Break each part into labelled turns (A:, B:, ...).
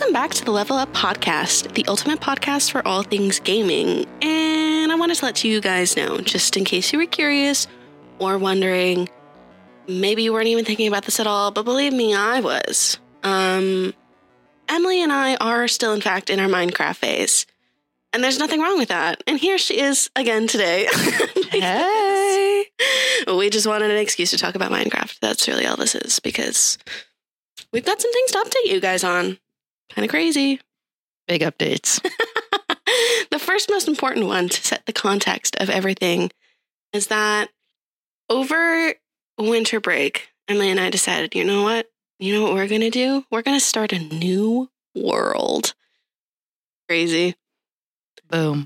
A: Welcome back to the Level Up Podcast, the ultimate podcast for all things gaming. And I wanted to let you guys know, just in case you were curious or wondering, maybe you weren't even thinking about this at all, but believe me, I was. Emily and I are still, in fact, in our Minecraft phase. And there's nothing wrong with that. And here she is again today.
B: Hey!
A: We just wanted an excuse to talk about Minecraft. That's really all this is, because we've got some things to update you guys on. Kind of crazy.
B: Big updates.
A: The first most important one to set the context of everything is that over winter break, Emily and I decided, you know what? You know what we're going to do? We're going to start a new world. Crazy.
B: Boom.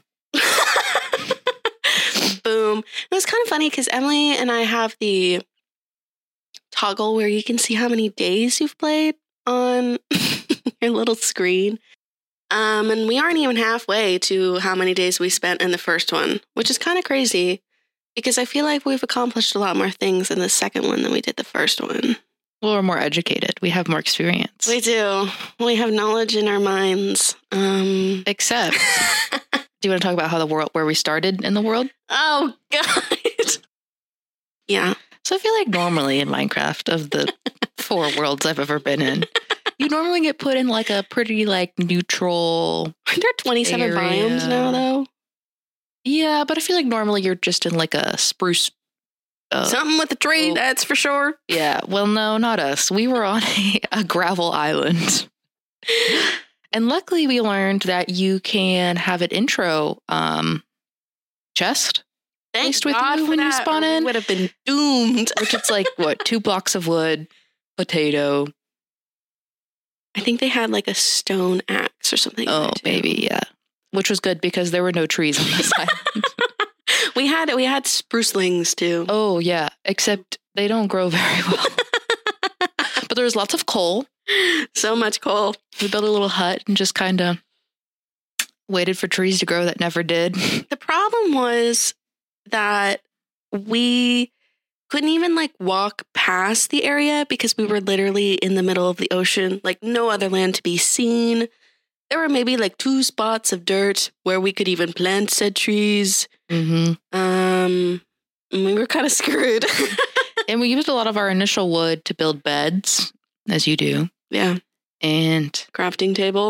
A: Boom. It was kind of funny because Emily and I have the toggle where you can see how many days you've played on your little screen. And we aren't even halfway to how many days we spent in the first one, which is kind of crazy because I feel like we've accomplished a lot more things in the second one than we did the first one.
B: Well, we're more educated. We have more experience.
A: We do. We have knowledge in our minds.
B: Except, do you want to talk about how the world, where we started in the world?
A: Oh, God. Yeah.
B: So I feel like normally in Minecraft, of the 4 worlds I've ever been in, you normally get put in like a pretty like neutral.
A: Aren't there 27
B: area.
A: biomes now, though?
B: Yeah, but I feel like normally you're just in like a spruce.
A: Something with a tree, that's for sure.
B: Yeah, well, no, not us. We were on a gravel island. And luckily we learned that you can have an intro chest placed with you when you spawn in.
A: Would have been doomed.
B: Which it's like, what, 2 blocks of wood, potato.
A: I think they had like a stone axe or something.
B: Oh, maybe, yeah. Which was good because there were no trees on this island.
A: We had sprucelings too.
B: Oh, yeah. Except they don't grow very well. But there was lots of coal.
A: So much coal.
B: We built a little hut and just kind of waited for trees to grow that never did.
A: The problem was that we couldn't even like walk past the area because we were literally in the middle of the ocean, like no other land to be seen. There were maybe like 2 spots of dirt where we could even plant said trees.
B: Mm-hmm.
A: We were kind of screwed.
B: And we used a lot of our initial wood to build beds, as you do.
A: Yeah.
B: And
A: crafting table.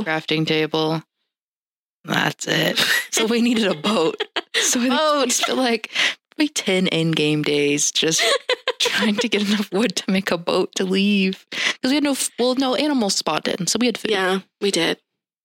B: That's it. So we needed a boat. So we spent like probably 10 in-game days just trying to get enough wood to make a boat to leave. Because we had no animals spawned in, so we had food.
A: Yeah, we did.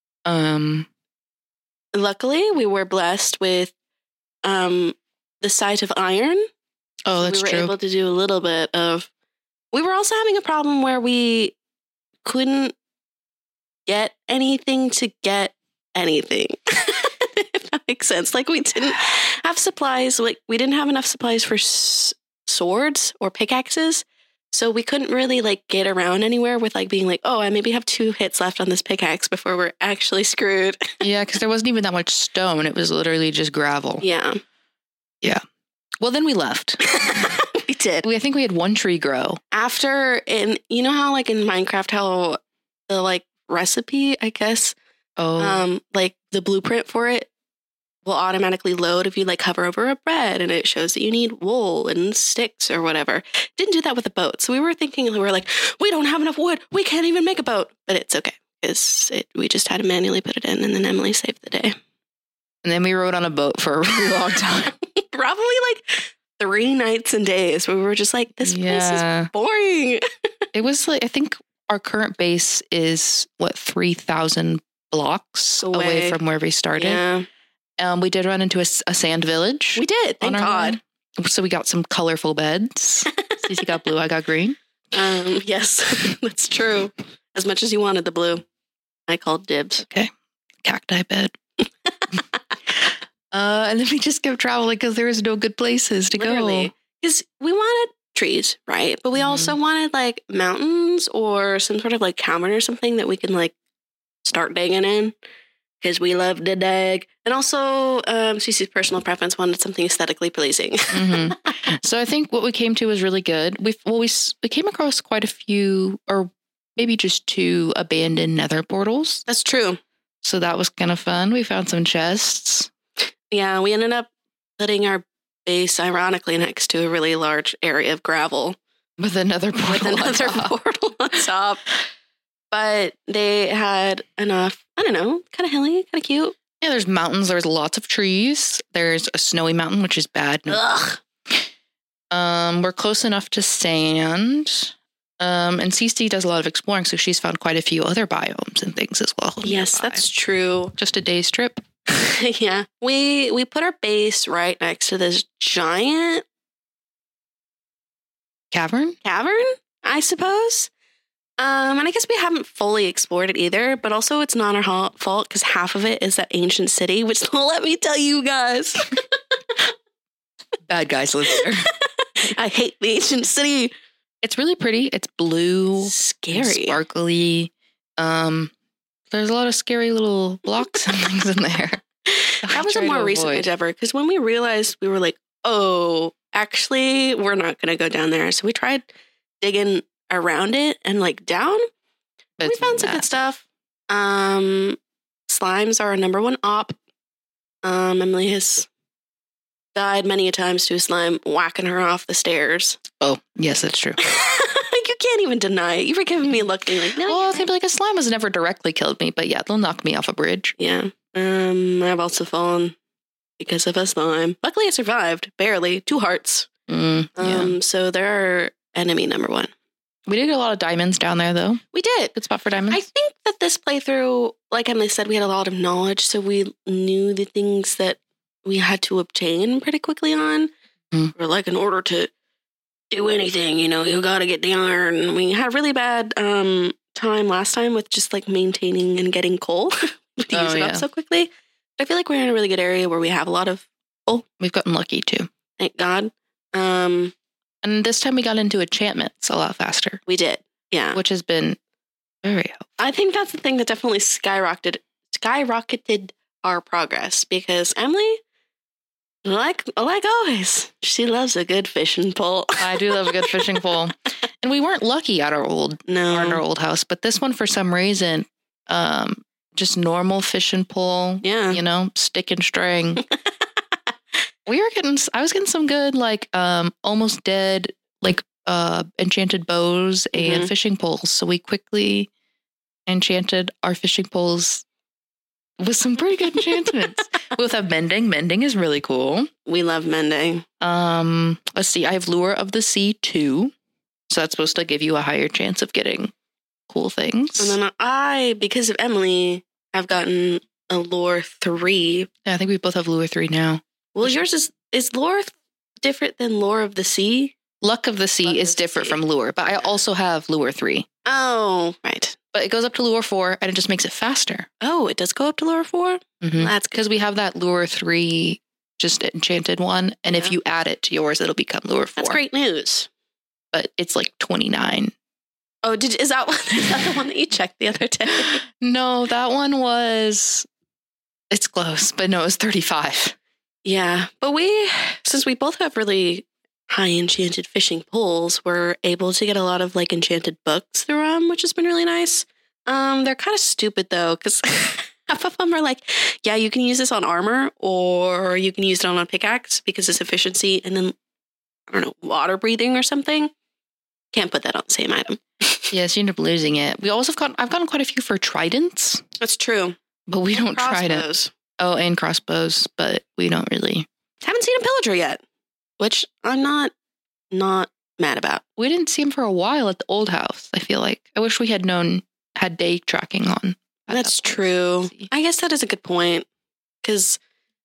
A: Luckily, we were blessed with the sight of iron.
B: Oh, that's true.
A: We were able to do a little bit of... We were also having a problem where we couldn't get anything to get anything. If that makes sense. Like, we didn't have supplies. Like, we didn't have enough supplies for swords or pickaxes. So we couldn't really, like, get around anywhere with, like, being like, oh, I maybe have 2 hits left on this pickaxe before we're actually screwed.
B: Yeah, because there wasn't even that much stone. It was literally just gravel.
A: Yeah.
B: Yeah. Well, then we left.
A: We did.
B: I think we had 1 tree grow.
A: You know how, like, in Minecraft, how the, like, recipe, I guess, like, the blueprint for it will automatically load if you, like, hover over a bread and it shows that you need wool and sticks or whatever. Didn't do that with a boat. So we were thinking, we were like, we don't have enough wood. We can't even make a boat. But it's okay because we just had to manually put it in, and then Emily saved the day.
B: And then we rode on a boat for a really long time.
A: Probably like 3 nights and days where we were just like, this place is boring.
B: It was like, I think our current base is 3,000 blocks away from where we started. Yeah. We did run into a sand village.
A: We did, thank God.
B: So we got some colorful beds. Cece got blue, I got green.
A: Yes, that's true. As much as you wanted the blue, I called dibs.
B: Okay. Cacti bed. And then we just kept traveling because there was no good places to go.
A: Because we wanted trees, right? But we also wanted like mountains or some sort of like cavern or something that we can like start digging in. Because we love to dig. And also, Cece's personal preference wanted something aesthetically pleasing.
B: So I think what we came to was really good. We came across quite a few, or maybe just 2 abandoned nether portals.
A: That's true.
B: So that was kind of fun. We found some chests.
A: Yeah, we ended up putting our base, ironically, next to a really large area of gravel.
B: With another portal
A: portal on top. But they had enough, I don't know, kind of hilly, kind of cute.
B: Yeah, there's mountains. There's lots of trees. There's a snowy mountain, which is bad.
A: Ugh.
B: We're close enough to sand. And CC does a lot of exploring, so she's found quite a few other biomes and things as well.
A: Yes,
B: nearby.
A: that's true.
B: Just a day's trip.
A: Yeah. We put our base right next to this giant
B: Cavern,
A: I suppose. And I guess we haven't fully explored it either, but also it's not our fault because half of it is that ancient city, which let me tell you guys.
B: Bad guys live there.
A: I hate the ancient city.
B: It's really pretty. It's blue.
A: Scary.
B: Sparkly. There's a lot of scary little blocks and things in there.
A: That was a more recent endeavor because when we realized, we were like, oh, actually, we're not going to go down there. So we tried digging around it and like down. We found some good stuff. Slimes are our number one op. Emily has died many a times to a slime whacking her off the stairs.
B: Oh, yes, that's true.
A: You can't even deny it. You were giving me a look. Like, no,
B: well, it's like a slime has never directly killed me, but yeah, they'll knock me off a bridge.
A: Yeah. I've also fallen because of a slime. Luckily, I survived. Barely. 2 hearts.
B: Yeah.
A: So they're enemy number 1.
B: We did get a lot of diamonds down there, though.
A: We did.
B: Good spot for diamonds.
A: I think that this playthrough, like Emily said, we had a lot of knowledge, so we knew the things that we had to obtain pretty quickly on. Or like in order to do anything, you got to get the iron. We had a really bad time last time with just like maintaining and getting coal. We use it up so quickly. But I feel like we're in a really good area where we have a lot of coal.
B: We've gotten lucky too.
A: Thank God.
B: And this time we got into enchantments a lot faster.
A: We did. Yeah.
B: Which has been very helpful.
A: I think that's the thing that definitely skyrocketed our progress because Emily, like always, she loves a good fishing pole.
B: I do love a good fishing pole. And we weren't lucky at our old house, but this one for some reason, just normal fishing pole.
A: Yeah.
B: Stick and string. I was getting some good, like, almost dead, like, enchanted bows and fishing poles. So we quickly enchanted our fishing poles with some pretty good enchantments. We both have mending. Mending is really cool.
A: We love mending.
B: Let's see. I have Lure of the Sea 2. So that's supposed to give you a higher chance of getting cool things.
A: And then I, because of Emily, have gotten a Lure 3.
B: Yeah, I think we both have Lure 3 now.
A: Well, yours is Lure different than Lure of the Sea?
B: Luck of the Sea is different from Lure, but I also have Lure 3.
A: Oh, right.
B: But it goes up to Lure 4, and it just makes it faster.
A: Oh, it does go up to Lure 4?
B: Mm-hmm. That's because we have that Lure 3 just enchanted one, and if you add it to yours, it'll become Lure 4.
A: That's great news.
B: But it's like 29.
A: Oh, is that the one that you checked the other day?
B: No, that one was... It's close, but no, it was 35.
A: Yeah, but since we both have really high enchanted fishing poles, we're able to get a lot of like enchanted books through them, which has been really nice. They're kind of stupid though, because half of them are like, yeah, you can use this on armor or you can use it on a pickaxe because it's efficiency, and then I don't know, water breathing or something. Can't put that on the same item.
B: Yes, you end up losing it. I've gotten quite a few for tridents.
A: That's true,
B: but we don't trident. Oh, and crossbows, but we don't really.
A: Haven't seen a pillager yet, which I'm not mad about.
B: We didn't see him for a while at the old house, I feel like. I wish we had day tracking on.
A: That's true. I guess that is a good point, because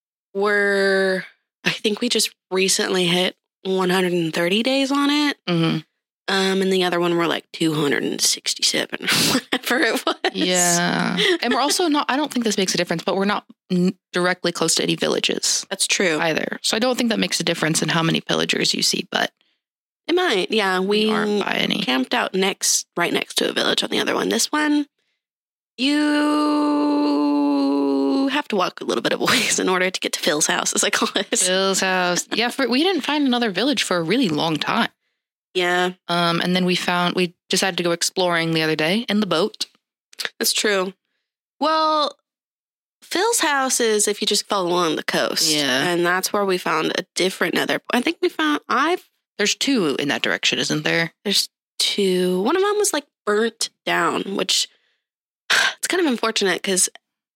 A: I think we just recently hit 130 days on it.
B: Mm-hmm.
A: And the other one were like 267 or whatever it was.
B: Yeah. And we're also I don't think this makes a difference, but we're not directly close to any villages.
A: That's true.
B: Either. So I don't think that makes a difference in how many pillagers you see, but.
A: It might. Yeah. We
B: aren't by any.
A: Camped out right next to a village on the other one. This one, you have to walk a little bit of ways in order to get to Phil's house, as I call it.
B: Phil's house. Yeah. We didn't find another village for a really long time.
A: Yeah.
B: And then we decided to go exploring the other day in the boat.
A: That's true. Well, Phil's house is if you just follow along the coast.
B: Yeah.
A: And that's where we found a different nether. I think
B: There's 2 in that direction, isn't there?
A: There's 2. One of them was like burnt down, which it's kind of unfortunate because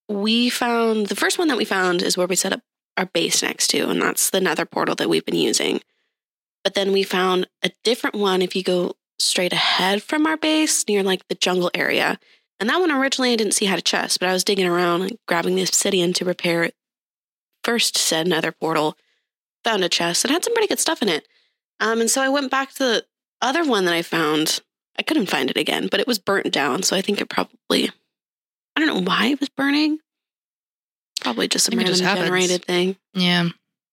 A: the first one that we found is where we set up our base next to, and that's the nether portal that we've been using. But then we found a different one if you go straight ahead from our base near like the jungle area. And that one originally I didn't see had a chest, but I was digging around and grabbing the obsidian to repair first said nether portal. Found a chest. It had some pretty good stuff in it. And so I went back to the other one that I found. I couldn't find it again, but it was burnt down. So I think it probably, I don't know why it was burning. Probably just a random generated thing.
B: Yeah.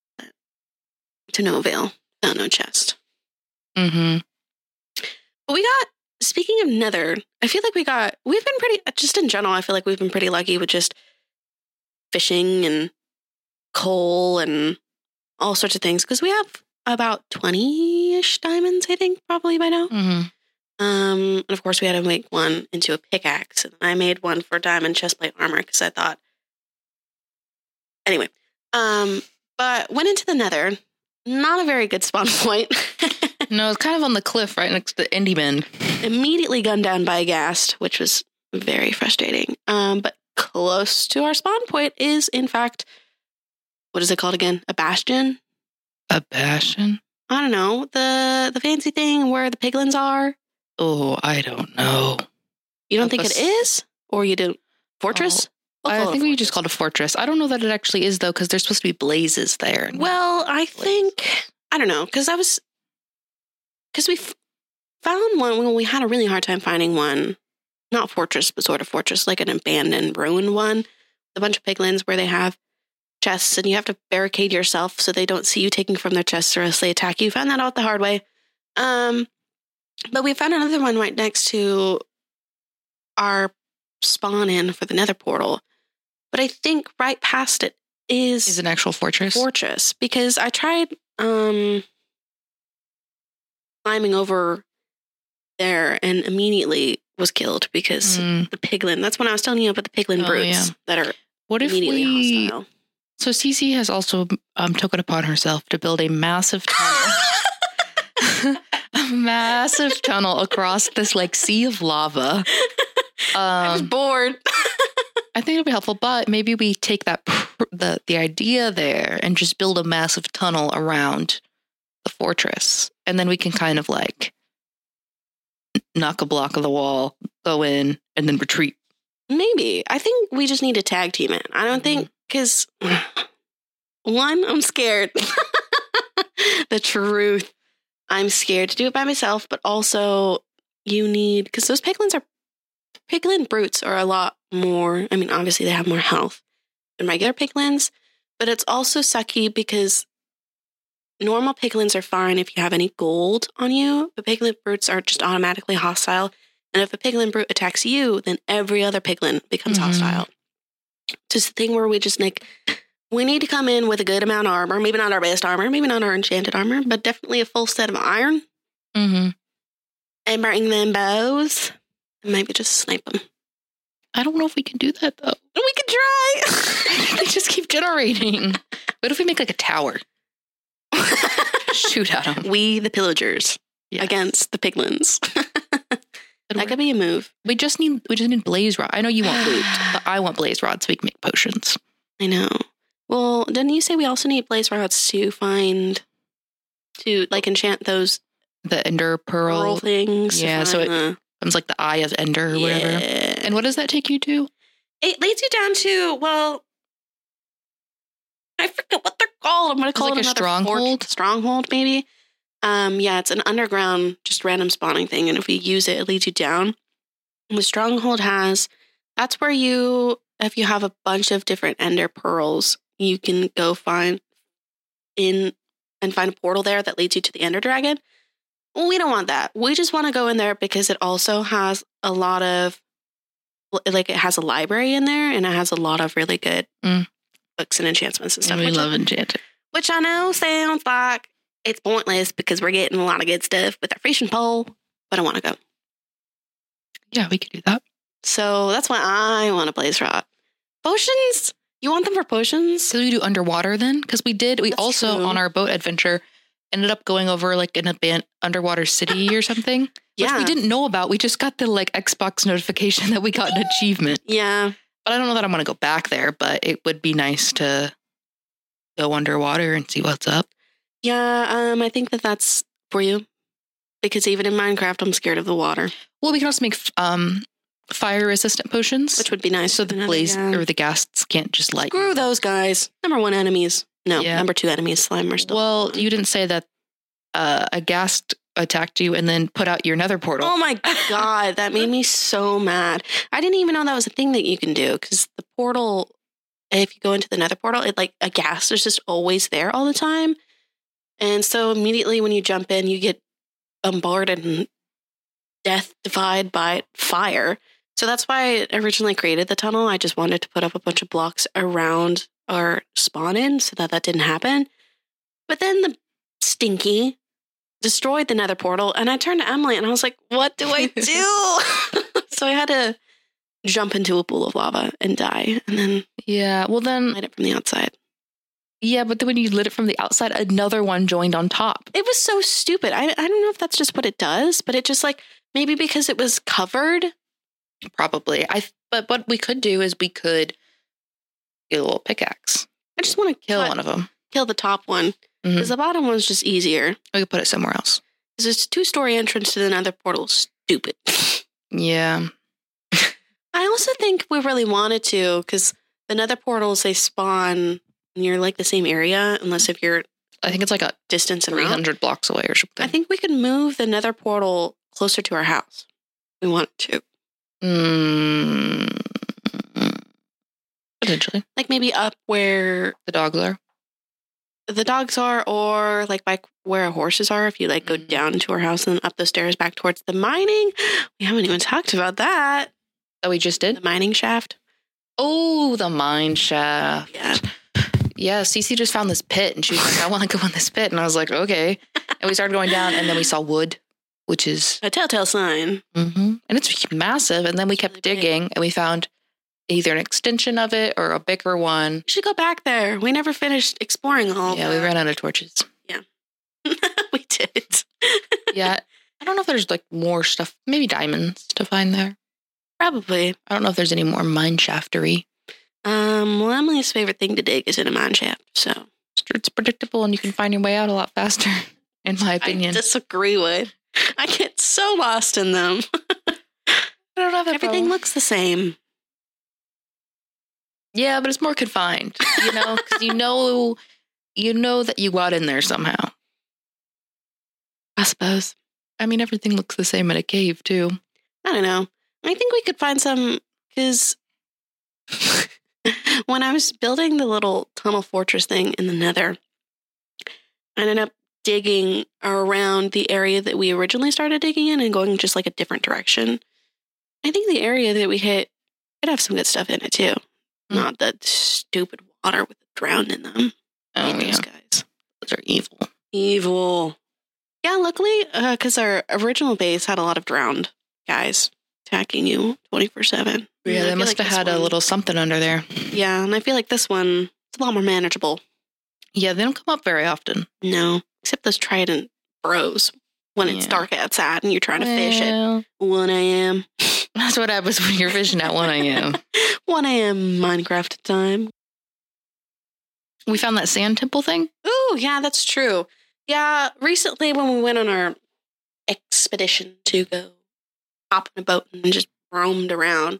A: To no avail. Found no chest.
B: Mm-hmm.
A: But we got, speaking of nether, I feel like we've been pretty, just in general, I feel like we've been pretty lucky with just fishing and coal and all sorts of things. Because we have about 20-ish diamonds, I think, probably by now.
B: Mm-hmm.
A: And of course, we had to make one into a pickaxe. And I made one for diamond chestplate armor because I thought. Anyway, but went into the nether. Not a very good spawn point.
B: No, it's kind of on the cliff right next to the Enderman.
A: Immediately gunned down by a ghast, which was very frustrating. But close to our spawn point is, in fact, what is it called again? A bastion?
B: A bastion?
A: I don't know. The fancy thing where the piglins are.
B: Oh, I don't know.
A: You don't think it is? Or you do? Fortress?
B: I think we just called it a fortress. I don't know that it actually is, though, because there's supposed to be blazes there.
A: Well, I don't know, because we found one when we had a really hard time finding one. Not fortress, but sort of fortress, like an abandoned, ruined one. A bunch of piglins where they have chests, and you have to barricade yourself so they don't see you taking from their chests or else they attack you. Found that out the hard way. But we found another one right next to our spawn in for the nether portal. But I think right past it is
B: an actual fortress.
A: Because I tried climbing over there and immediately was killed because the piglin. That's when I was telling you about the piglin brutes that are immediately hostile.
B: So Cece has also taken upon herself to build a massive tunnel. A massive tunnel across this like sea of lava.
A: I was bored.
B: I think it'll be helpful, but maybe we take the idea there and just build a massive tunnel around the fortress, and then we can kind of like knock a block of the wall, go in, and then retreat.
A: Maybe. I think we just need to tag team it. I don't think, because one, I'm scared. The truth. I'm scared to do it by myself, but also you need, because those piglin brutes are a lot more, I mean, obviously they have more health than regular piglins, but it's also sucky because normal piglins are fine if you have any gold on you, but piglin brutes are just automatically hostile. And if a piglin brute attacks you, then every other piglin becomes hostile. Just the thing where we just we need to come in with a good amount of armor, maybe not our best armor, maybe not our enchanted armor, but definitely a full set of iron.
B: Mm-hmm.
A: And bring them bows. And maybe just snipe them.
B: I don't know if we can do that, though.
A: We could try.
B: We just keep generating. What if we make like a tower? Shoot at them.
A: We, the pillagers, against the piglins. That could be a move.
B: We just need blaze rod. I know you want loot, but I want blaze rods so we can make potions.
A: I know. Well, didn't you say we also need blaze rods to enchant those
B: the ender pearl
A: things?
B: Yeah, so it becomes like the Eye of Ender or whatever. And what does that take you to?
A: It leads you down to, well, I forget what they're called. I'm going to call it
B: like a stronghold.
A: Stronghold, maybe. Yeah, it's an underground, just random spawning thing. And if we use it, it leads you down. And the stronghold that's where if you have a bunch of different ender pearls, you can go find a portal there that leads you to the ender dragon. Well, we don't want that. We just want to go in there because it also has a lot of, it has a library in there and it has a lot of really good books and enchantments and stuff.
B: And we love enchanting.
A: Which I know sounds like it's pointless because we're getting a lot of good stuff with our fishing pole, but I want to go.
B: Yeah, we could do that.
A: So that's why I want to Blaze Rock. Potions? You want them for potions?
B: So we do underwater then? Because we
A: That's
B: also,
A: true.
B: on our boat adventure, ended up going over like an underwater city or something. Which we didn't know about. We just got the like Xbox notification that we got an achievement.
A: Yeah.
B: But I don't know that I'm going to go back there, but it would be nice to go underwater and see what's up.
A: Yeah, I think that's for you. Because even in Minecraft, I'm scared of the water.
B: Well, we can also make fire-resistant potions.
A: Which would be nice.
B: So the blaze or the ghasts can't just light.
A: Screw those guys. Number 1 enemies. No,
B: Yeah.
A: number 2 enemies. Slime are still.
B: Well, you didn't say that a ghast attacked you and then put out your nether portal.
A: Oh my God, that made me so mad. I didn't even know that was a thing that you can do because the portal, if you go into the nether portal, it like a ghast is just always there all the time. And so immediately when you jump in, you get bombarded and death defied by fire. So that's why I originally created the tunnel. I just wanted to put up a bunch of blocks around our spawn in so that didn't happen. But then the stinky destroyed the nether portal, and I turned to Emily and I was like, what do I do? So I had to jump into a pool of lava and die and then light it from the outside.
B: Yeah, but then when you lit it from the outside, another one joined on top.
A: It was so stupid. I don't know if that's just what it does, but it just like, maybe because it was covered.
B: Probably. But what we could do is we could get a little pickaxe.
A: I just want to
B: Kill one of them.
A: Kill the top one. Because the bottom one's just easier.
B: We could put it somewhere else.
A: Because it's 2-story entrance to the nether portal. Stupid.
B: Yeah.
A: I also think we really wanted to, because the nether portals, they spawn near like the same area, unless if you're
B: I think it's like a
A: distance
B: 300 blocks away or something.
A: I think we could move the nether portal closer to our house. We want to.
B: Potentially.
A: Like maybe up where
B: the dogs are,
A: or like by where our horses are. If you like go down to our house and up the stairs back towards the mining. We haven't even talked about that.
B: Oh, we just did?
A: The mining shaft.
B: Oh, the mine shaft.
A: Yeah.
B: Yeah, Cece just found this pit and she was like, I want to go in this pit. And I was like, okay. And we started going down and then we saw wood, which is
A: a telltale sign.
B: And it's massive. And then we kept digging and we found either an extension of it or a bigger one.
A: We should go back there. We never finished exploring all
B: Yeah, we ran out of torches.
A: Yeah. We did.
B: Yeah. I don't know if there's like more stuff, maybe diamonds to find there.
A: Probably.
B: I don't know if there's any more mine shaftery.
A: Well, Emily's favorite thing to dig is in a mine shaft, so
B: it's predictable and you can find your way out a lot faster, in my opinion.
A: I disagree with. I get so lost in them.
B: I don't have
A: Everything looks the same.
B: Yeah, but it's more confined, because you know that you got in there somehow.
A: I suppose.
B: I mean, everything looks the same in a cave too.
A: I don't know. I think we could find some, because when I was building the little tunnel fortress thing in the nether, I ended up digging around the area that we originally started digging in and going just like a different direction. I think the area that we hit could have some good stuff in it too. Not that stupid water with the drowned in them.
B: Oh, yeah.
A: Those guys.
B: Those are evil.
A: Evil. Yeah, luckily, because our original base had a lot of drowned guys attacking you 24/7.
B: Yeah, they must have had a little something under there.
A: Yeah, and I feel like this one is a lot more manageable.
B: Yeah, they don't come up very often.
A: No, except those trident bros when it's dark outside and you're trying to fish at 1 a.m.
B: That's what happens when you're fishing at 1 a.m.
A: 1 a.m. Minecraft time.
B: We found that sand temple thing?
A: Ooh, yeah, that's true. Yeah, recently when we went on our expedition to go hop in a boat and just roamed around,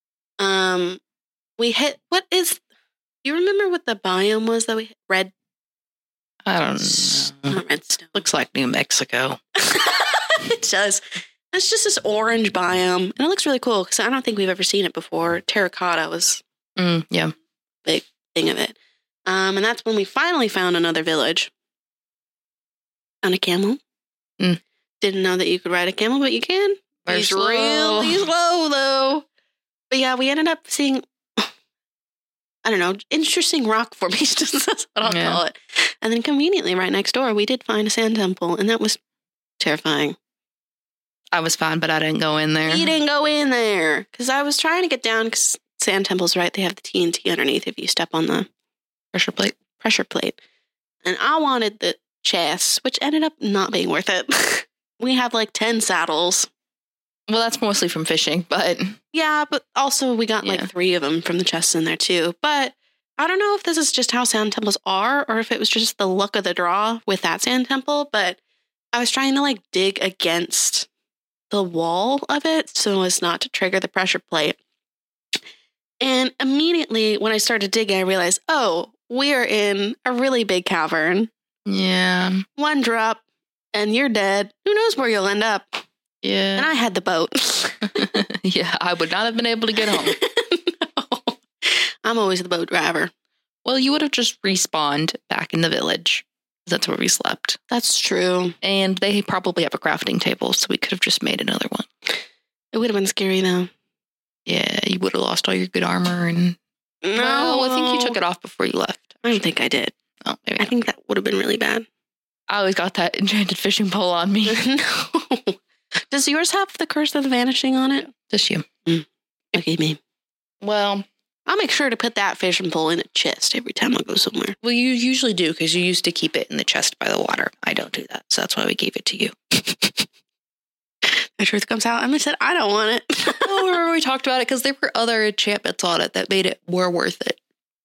A: we hit, do you remember what the biome was that we hit? Red?
B: I don't know.
A: Not redstone.
B: Looks like New Mexico.
A: It does. It's just this orange biome, and it looks really cool because I don't think we've ever seen it before. Terracotta was
B: yeah,
A: big thing of it. And that's when we finally found another village. On a camel. Didn't know that you could ride a camel, but you can. He's really slow, though. But yeah, we ended up seeing I don't know, interesting rock formations. That's what I'll call it. And then conveniently right next door, we did find a sand temple, and that was terrifying.
B: I was fine, but I didn't go in there.
A: You didn't go in there because I was trying to get down because sand temples, right? They have the TNT underneath if you step on the
B: Pressure plate.
A: And I wanted the chest, which ended up not being worth it. We have like 10 saddles.
B: Well, that's mostly from fishing, but...
A: Yeah, but also we got like 3 of them from the chests in there too. But I don't know if this is just how sand temples are or if it was just the luck of the draw with that sand temple, but I was trying to like dig against the wall of it so as not to trigger the pressure plate. And immediately when I started digging, I realized, oh, we are in a really big cavern.
B: Yeah.
A: 1 drop and you're dead. Who knows where you'll end up?
B: Yeah.
A: And I had the boat.
B: Yeah, I would not have been able to get home.
A: No. I'm always the boat driver.
B: Well, you would have just respawned back in the village. That's where we slept.
A: That's true.
B: And they probably have a crafting table, so we could have just made another one.
A: It would have been scary, though.
B: Yeah, you would have lost all your good armor and...
A: No.
B: Well, I think you took it off before you left.
A: I don't think I did.
B: Oh, maybe
A: I think that would have been really bad.
B: I always got that enchanted fishing pole on me.
A: No. Does yours have the Curse of the Vanishing on it?
B: Just you.
A: Okay, me.
B: Well,
A: I'll make sure to put that fishing pole in a chest every time I go somewhere.
B: Well, you usually do because you used to keep it in the chest by the water. I don't do that, so that's why we gave it to you.
A: The truth comes out. Emily said, I don't want it.
B: Oh, remember we talked about it because there were other enchantments on it that made it more worth it.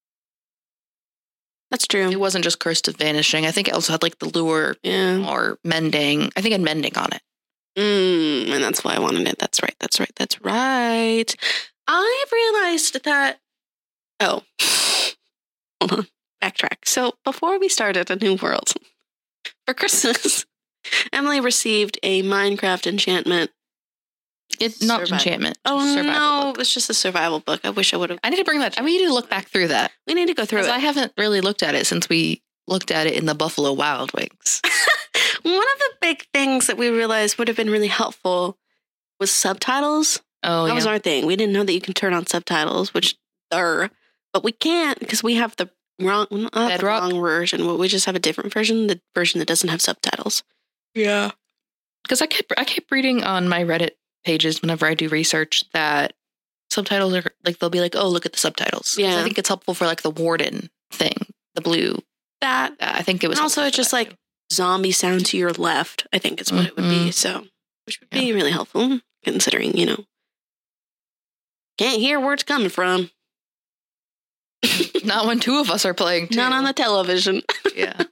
A: That's true.
B: It wasn't just Cursed of Vanishing. I think it also had like the lure or mending. I think it had mending on it.
A: And that's why I wanted it. That's right. I realized that... Oh. Hold on. Backtrack. So before we started A New World, for Christmas, Emily received a Minecraft enchantment.
B: It's not enchantment.
A: Oh, no. It's just a survival book. I wish I would have...
B: I need to bring that... I need to look back through that.
A: We need to go through it.
B: I haven't really looked at it since we looked at it in the Buffalo Wild Wings.
A: One of the big things that we realized would have been really helpful was subtitles.
B: Oh,
A: that was our thing. We didn't know that you can turn on subtitles, but we can't because we have the wrong version. We just have a different version, the version that doesn't have subtitles.
B: Yeah. Because I kept reading on my Reddit pages whenever I do research that subtitles are like, they'll be like, oh, look at the subtitles.
A: Yeah.
B: I think it's helpful for like the warden thing, the blue.
A: That.
B: I think it was.
A: And also, it's just like zombie sound to your left, I think is what it would be. So, which would be really helpful considering, can't hear where it's coming from.
B: Not when 2 of us are playing, too.
A: Not on the television.
B: Yeah.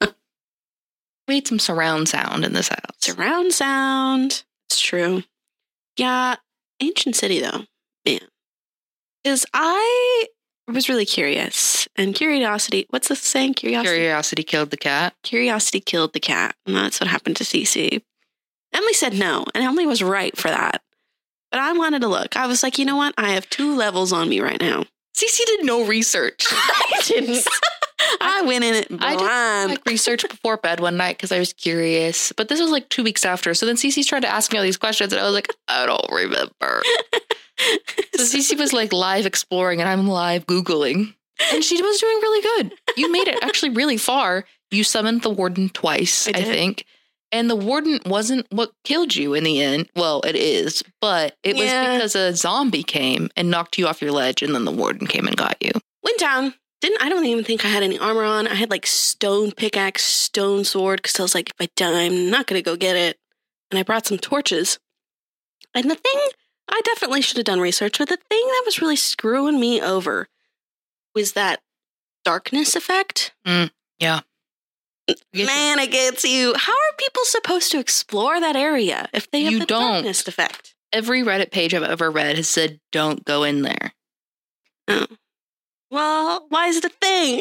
B: We need some surround sound in this house.
A: Surround sound. It's true. Yeah. Ancient City, though. Man. Because I was really curious. And curiosity, what's the saying?
B: Curiosity killed the cat.
A: Curiosity killed the cat. And that's what happened to Cece. Emily said no. And Emily was right for that. But I wanted to look. I was like, you know what? I have 2 levels on me right now.
B: Cece did no research.
A: I didn't. I went in it blind.
B: I did research before bed one night because I was curious. But this was like 2 weeks after. So then Cece's tried to ask me all these questions. And I was like, I don't remember. So Cece was like live exploring and I'm live Googling. And she was doing really good. You made it actually really far. You summoned the warden twice, I think. And the warden wasn't what killed you in the end. Well, it is. But it was because a zombie came and knocked you off your ledge. And then the warden came and got you.
A: Went down. I don't even think I had any armor on. I had like stone pickaxe, stone sword. Because I was like, if I die, I'm not going to go get it. And I brought some torches. And the thing... I definitely should have done research, but the thing that was really screwing me over was that darkness effect.
B: Yeah.
A: Man, it gets you. How are people supposed to explore that area if they have the darkness effect?
B: Every Reddit page I've ever read has said, don't go in there.
A: Oh. Well, why is it a thing?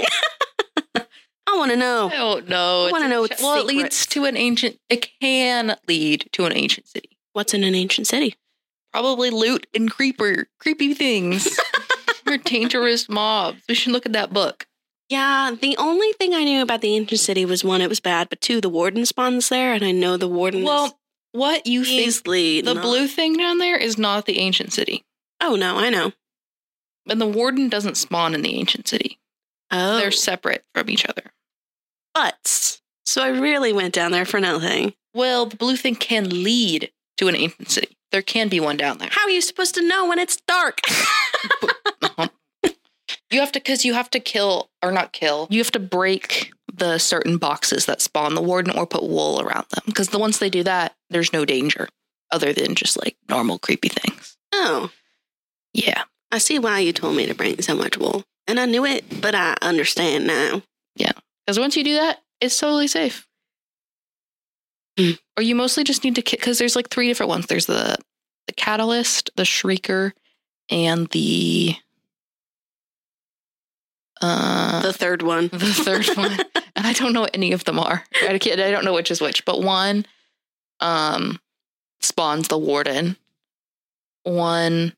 A: I want to know.
B: I don't know.
A: I want to know what's
B: it leads to it can lead to an ancient city.
A: What's in an ancient city?
B: Probably loot and creepy things. Or dangerous mobs. We should look at that book.
A: Yeah, the only thing I knew about the ancient city was 1, it was bad, but 2, the warden spawns there, and I know the warden
B: what you think? The blue thing down there is not the ancient city.
A: Oh, no, I know.
B: And the warden doesn't spawn in the ancient city.
A: Oh.
B: They're separate from each other.
A: But, so I really went down there for nothing.
B: Well, the blue thing can lead to an ancient city. There can be one down there.
A: How are you supposed to know when it's dark?
B: You have to kill, or not kill, you have to break the certain boxes that spawn the warden or put wool around them. Because once they do that, there's no danger other than just like normal creepy things.
A: Oh.
B: Yeah.
A: I see why you told me to bring so much wool. And I knew it, but I understand now.
B: Yeah. Because once you do that, it's totally safe. Or you mostly just need to because there's like 3 different ones. There's the catalyst, the shrieker, and the
A: third one.
B: The third one. And I don't know what any of them are. I don't know which is which, but one spawns the warden. One.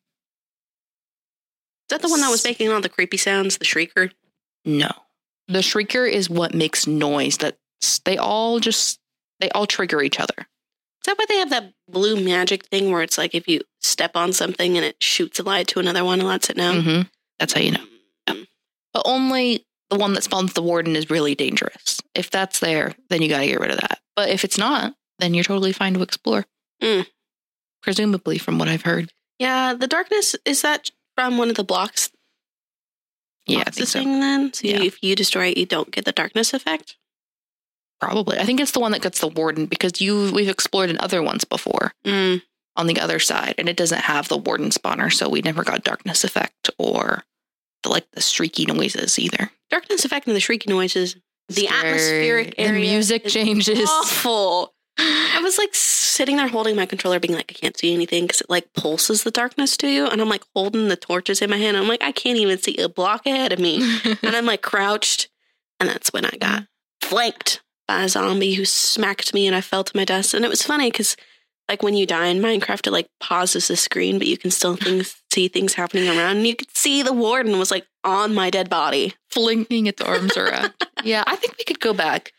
A: Is that the one that was making all the creepy sounds, the shrieker?
B: No. The shrieker is what makes noise that they all trigger each other.
A: Is that why they have that blue magic thing where it's like if you step on something and it shoots a light to another one and lets it know?
B: Mm-hmm. That's how you know. Yeah. But only the one that spawns the warden is really dangerous. If that's there, then you got to get rid of that. But if it's not, then you're totally fine to explore. Presumably, from what I've heard.
A: Yeah, the darkness, is that from one of the blocks?
B: Yeah, I think so.
A: Then? So if you destroy it, you don't get the darkness effect?
B: Probably. I think it's the one that gets the warden because we've explored in other ones before on the other side, and it doesn't have the warden spawner, so we never got darkness effect or the shrieky noises either.
A: Darkness effect and the shrieky noises, the
B: Scary.
A: atmospheric area.
B: The music changes.
A: Awful. I was like sitting there holding my controller being like, I can't see anything because it like pulses the darkness to you. And I'm like holding the torches in my hand. I'm like, I can't even see a block ahead of me. And I'm like crouched. And that's when I got flanked by a zombie who smacked me and I fell to my death. And it was funny because like when you die in Minecraft, it like pauses the screen, but you can still see things happening around. And you could see the warden was like on my dead body.
B: Flinging its arms around. Yeah, I think we could go back.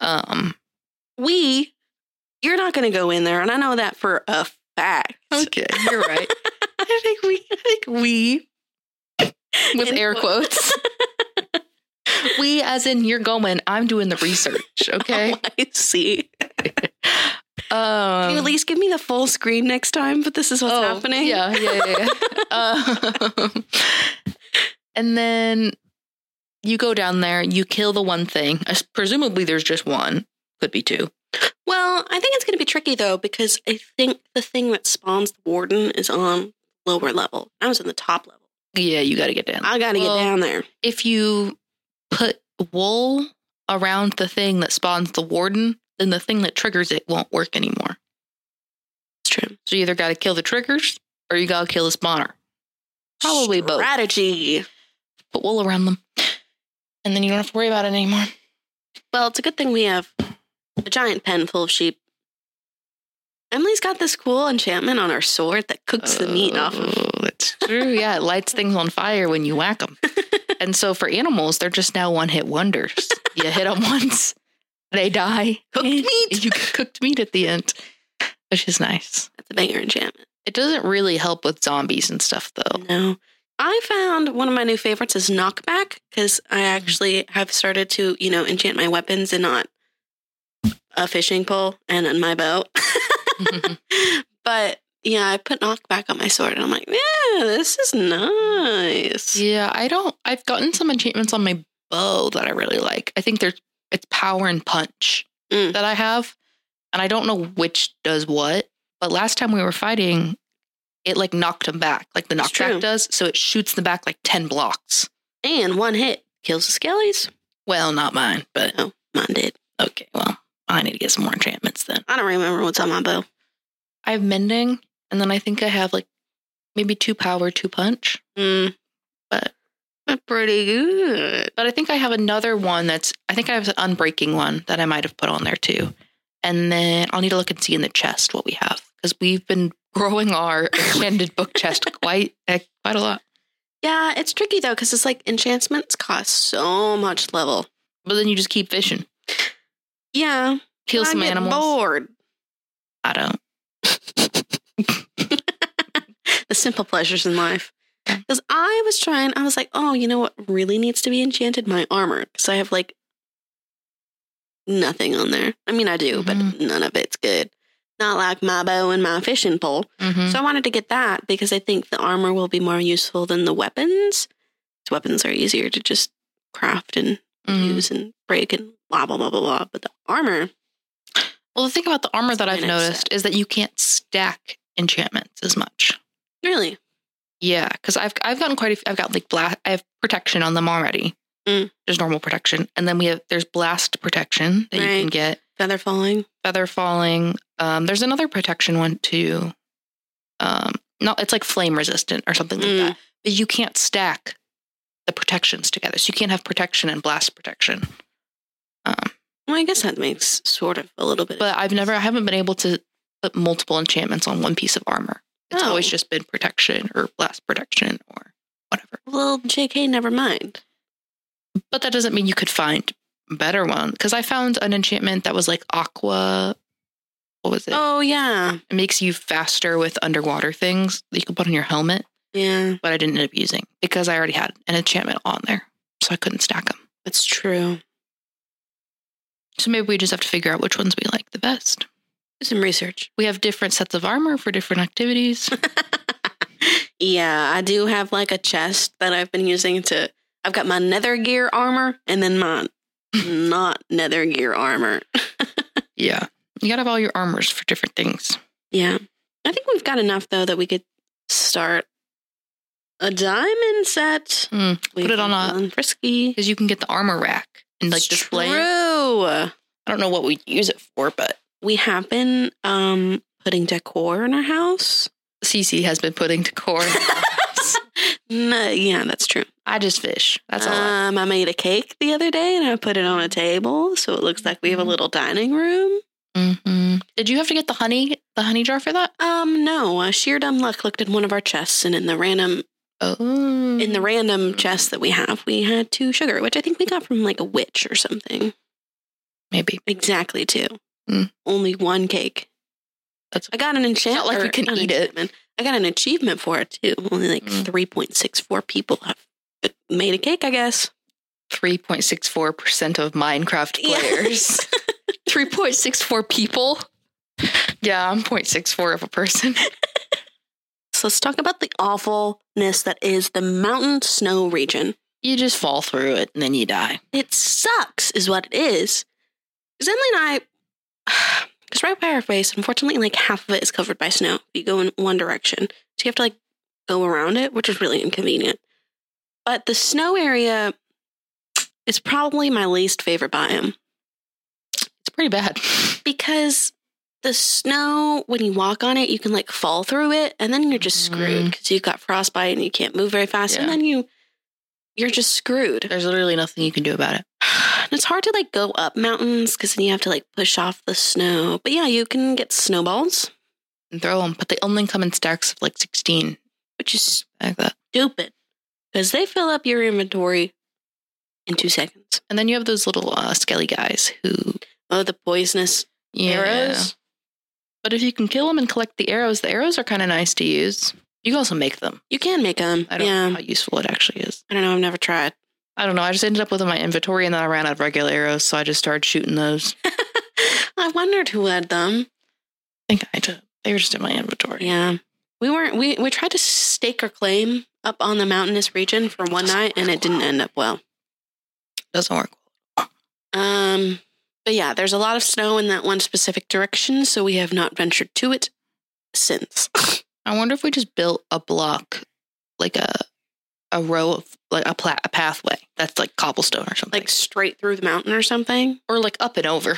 A: You're not going to go in there, and I know that for a fact.
B: Okay, you're right. I think we, with air quotes. We, as in you're going, I'm doing the research, okay?
A: Oh, I see. Can you at least give me the full screen next time, but this is what's happening?
B: Yeah. And then you go down there, you kill the one thing. Presumably there's just one. Could be 2.
A: Well, I think it's going to be tricky, though, because I think the thing that spawns the warden is on lower level. I was in the top level.
B: Yeah, you got to get down.
A: I got to get down there.
B: If you put wool around the thing that spawns the warden, then the thing that triggers it won't work anymore.
A: It's true.
B: So you either got to kill the triggers or you got to kill the spawner. Probably both.
A: Strategy.
B: Put wool around them. And then you don't have to worry about it anymore.
A: Well, it's a good thing we have a giant pen full of sheep. Emily's got this cool enchantment on her sword that cooks the meat off of.
B: Oh, that's true. Yeah, it lights things on fire when you whack them. And so for animals, they're just now one-hit wonders. You hit them once, they die.
A: Cooked meat.
B: You get cooked meat at the end, which is nice.
A: That's a banger enchantment.
B: It doesn't really help with zombies and stuff, though.
A: No. I found one of my new favorites is knockback because I actually have started to, enchant my weapons and not a fishing pole and on my bow. But yeah, I put knockback on my sword and I'm like, yeah, this is nice.
B: Yeah, I've gotten some enchantments on my bow that I really like. I think it's power and punch that I have. And I don't know which does what, but last time we were fighting, it like knocked them back, like the knockback does. So it shoots them back like 10 blocks.
A: And one hit kills the skellies.
B: Well, not mine, but
A: no, mine did.
B: Okay, well, I need to get some more enchantments then.
A: I don't remember what's on my bow.
B: I have mending, and then I think I have like maybe 2 power, 2 punch. But
A: that's pretty good.
B: But I think I have another one I think I have an unbreaking one that I might have put on there too. And then I'll need to look and see in the chest what we have because we've been growing our enchanted book chest quite a lot.
A: Yeah, it's tricky though because it's like enchantments cost so much level.
B: But then you just keep fishing.
A: Yeah.
B: Kill some animals.
A: Bored.
B: I don't.
A: The simple pleasures in life. Because I was like, oh, you know what really needs to be enchanted? My armor. Because I have like nothing on there. I mean, I do, but none of it's good. Not like my bow and my fishing pole. So I wanted to get that because I think the armor will be more useful than the weapons. So weapons are easier to just craft and use and break and blah, blah, blah, blah, blah. But the armor...
B: Well, the thing about the armor that I've noticed is that you can't stack enchantments as much.
A: Really?
B: Yeah, because I've gotten quite a few. I've got like I have protection on them already. There's normal protection, and then there's blast protection that you can get. Feather falling. There's another protection one too. No, it's like flame resistant or something like that. But you can't stack the protections together, so you can't have protection and blast protection.
A: Well, I guess that makes sort of a little bit.
B: But I haven't been able to put multiple enchantments on one piece of armor. It's always just been protection or blast protection or whatever.
A: Well, JK, never mind.
B: But that doesn't mean you could find a better one. Because I found an enchantment that was like aqua. What was it?
A: Oh, yeah.
B: It makes you faster with underwater things that you can put on your helmet.
A: Yeah.
B: But I didn't end up using because I already had an enchantment on there. So I couldn't stack them.
A: That's true.
B: So maybe we just have to figure out which ones we like the best.
A: Do some research.
B: We have different sets of armor for different activities.
A: Yeah, I do have like a chest that I've been using to... I've got my nether gear armor and then my not nether gear armor.
B: Yeah. You gotta have all your armors for different things.
A: Yeah. I think we've got enough, though, that we could start a diamond set.
B: Put it on a...
A: Frisky.
B: Because you can get the armor rack and like display it.
A: True.
B: I don't know what we'd use it for, but...
A: We have been putting decor in our house.
B: Cece has been putting decor in our house.
A: No, yeah, that's true.
B: I just fish. That's all.
A: I made a cake the other day and I put it on a table so it looks like we have a little dining room.
B: Did you have to get the honey jar for that?
A: No. Sheer dumb luck looked at one of our chests, and in the random chest that we have, we had 2 sugar, which I think we got from like a witch or something.
B: Maybe.
A: Exactly 2. Only 1 cake. I got an enchantment.
B: Not like we can eat it.
A: I got an achievement for it too. Only like 3.64 people have made a cake, I guess.
B: 3.64% of Minecraft players. 3.64 people? Yeah, I'm 0.64 of a person.
A: So let's talk about the awfulness that is the mountain snow region.
B: You just fall through it and then you die.
A: It sucks is what it is. Because Emily and I... Because right by our face, unfortunately, like half of it is covered by snow. You go in one direction. So you have to like go around it, which is really inconvenient. But the snow area is probably my least favorite biome.
B: It's pretty bad.
A: Because the snow, when you walk on it, you can like fall through it. And then you're just screwed because you've got frostbite and you can't move very fast. Yeah. And then you're just screwed.
B: There's literally nothing you can do about it.
A: And it's hard to like go up mountains because then you have to like push off the snow. But yeah, you can get snowballs
B: and throw them, but they only come in stacks of like 16,
A: which is like that. Stupid because they fill up your inventory in 2 seconds.
B: And then you have those little skelly guys who
A: the poisonous arrows.
B: But if you can kill them and collect the arrows are kind of nice to use. You can also make them.
A: You can make them.
B: I don't know how useful it actually is.
A: I don't know. I've never tried.
B: I don't know. I just ended up with my inventory and then I ran out of regular arrows, so I just started shooting those.
A: I wondered who had them.
B: I think I did. They were just in my inventory.
A: Yeah. We tried to stake our claim up on the mountainous region for one night and it didn't end up well.
B: Doesn't work well.
A: But yeah, there's a lot of snow in that one specific direction, so we have not ventured to it since.
B: I wonder if we just built a block, like a row of like a pathway that's like cobblestone or something,
A: like straight through the mountain or something,
B: or like up and over,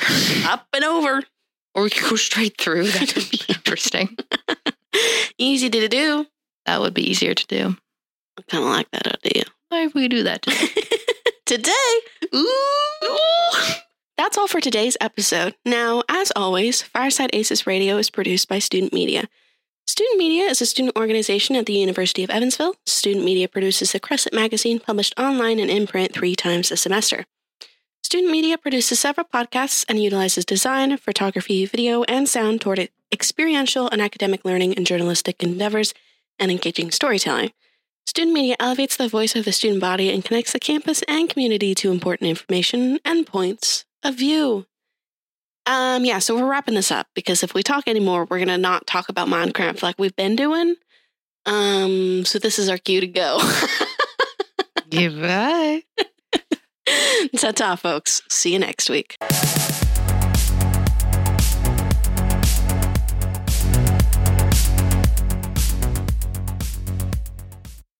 B: or we could go straight through. That would be interesting.
A: Easy to do.
B: That would be easier to do.
A: I kind of like that idea.
B: Why would we do that today?
A: Today? Ooh. That's all for today's episode. Now, as always, Fireside Aces Radio is produced by Student Media. Student Media is a student organization at the University of Evansville. Student Media produces the Crescent magazine published online and in print 3 times a semester. Student Media produces several podcasts and utilizes design, photography, video, and sound toward experiential and academic learning and journalistic endeavors and engaging storytelling. Student media elevates the voice of the student body and connects the campus and community to important information and points of view. So we're wrapping this up because if we talk anymore, we're going to not talk about Minecraft like we've been doing. So this is our cue to go.
B: Goodbye.
A: Ta-ta, folks. See you next week.